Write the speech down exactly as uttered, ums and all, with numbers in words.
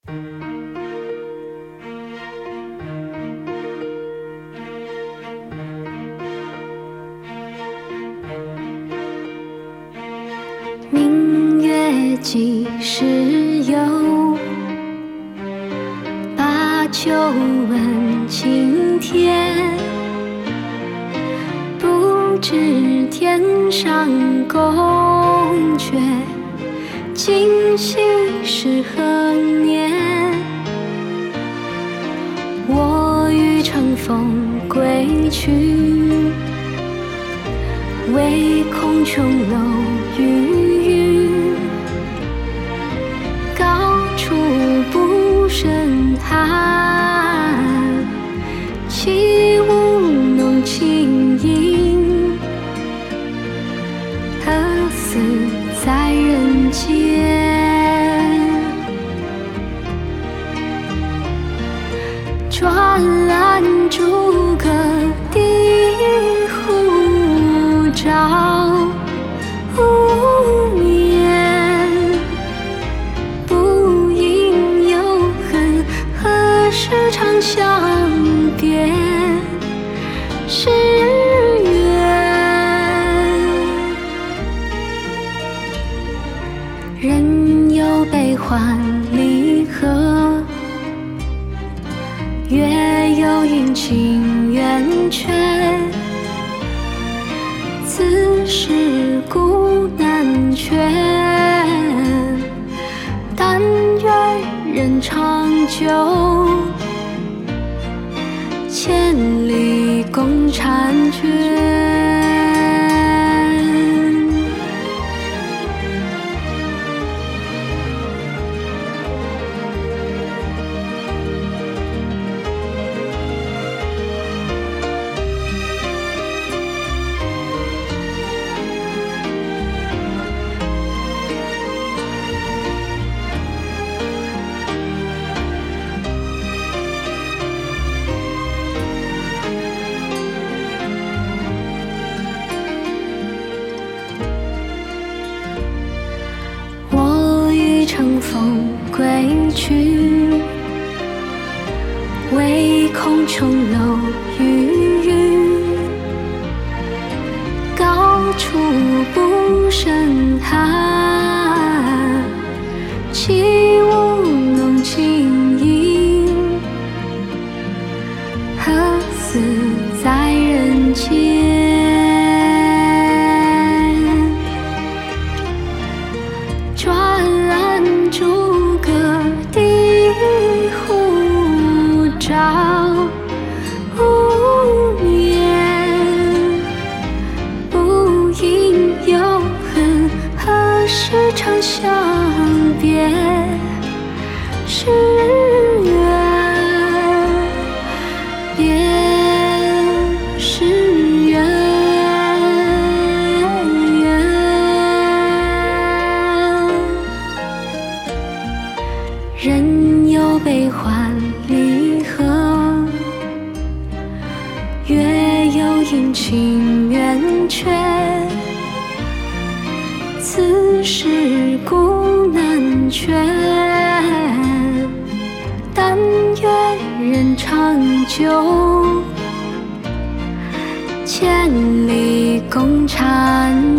明月几时有？把酒问青天。不知天上宫阙，今夕是何年？我欲乘风归去，唯恐琼楼玉宇，高处不胜寒。起舞弄清影，何似在人间？转朱阁，低户照无眠。不应有恨，何时长相别？是缘。人有悲欢离合，月有阴晴圆缺。此事古难全，但愿人长久，千里共婵娟。乘风归去，唯恐琼楼玉宇，高处不胜寒。起舞弄清影，何似在人间？朱阁，低户照无眠。不应有恨，何时长相别？是缘，别是缘。人有悲欢离合，月有阴晴圆缺。此事古难全，但愿人长久，千里共婵